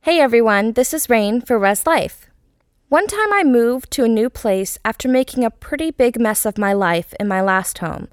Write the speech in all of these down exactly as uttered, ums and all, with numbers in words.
Hey everyone, this is Rain for Res Life. One time I moved to a new place after making a pretty big mess of my life in my last home.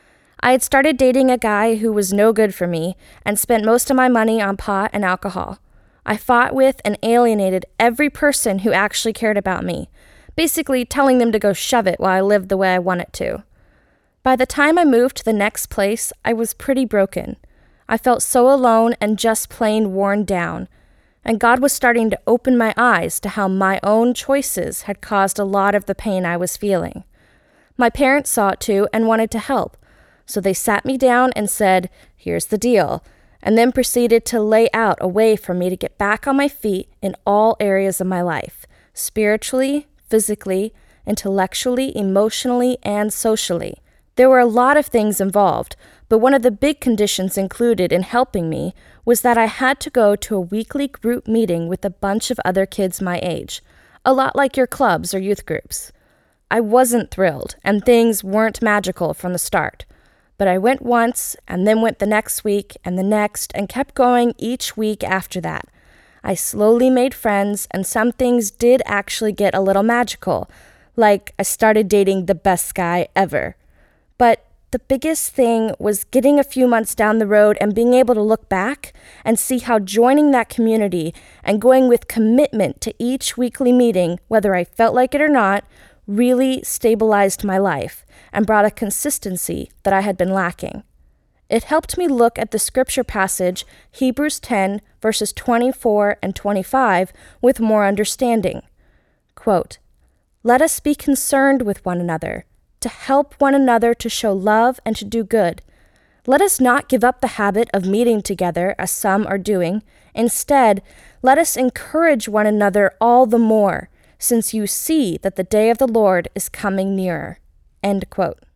I had started dating a guy who was no good for me and spent most of my money on pot and alcohol. I fought with and alienated every person who actually cared about me, basically telling them to go shove it while I lived the way I wanted to. By the time I moved to the next place, I was pretty broken. I felt so alone and just plain worn down. And God was starting to open my eyes to how my own choices had caused a lot of the pain I was feeling. My parents saw it too and wanted to help, so they sat me down and said, "Here's the deal," and then proceeded to lay out a way for me to get back on my feet in all areas of my life, spiritually, physically, intellectually, emotionally, and socially. There were a lot of things involved, but one of the big conditions included in helping me was that I had to go to a weekly group meeting with a bunch of other kids my age, a lot like your clubs or youth groups. I wasn't thrilled, and things weren't magical from the start, but I went once, and then went the next week, and the next, and kept going each week after that. I slowly made friends, and some things did actually get a little magical, like I started dating the best guy ever. But the biggest thing was getting a few months down the road and being able to look back and see how joining that community and going with commitment to each weekly meeting, whether I felt like it or not, really stabilized my life and brought a consistency that I had been lacking. It helped me look at the scripture passage, Hebrews ten, verses twenty-four and twenty-five, with more understanding. Quote, "Let us be concerned with one another, to help one another to show love and to do good. Let us not give up the habit of meeting together as some are doing. Instead, let us encourage one another all the more, since you see that the day of the Lord is coming nearer." End quote.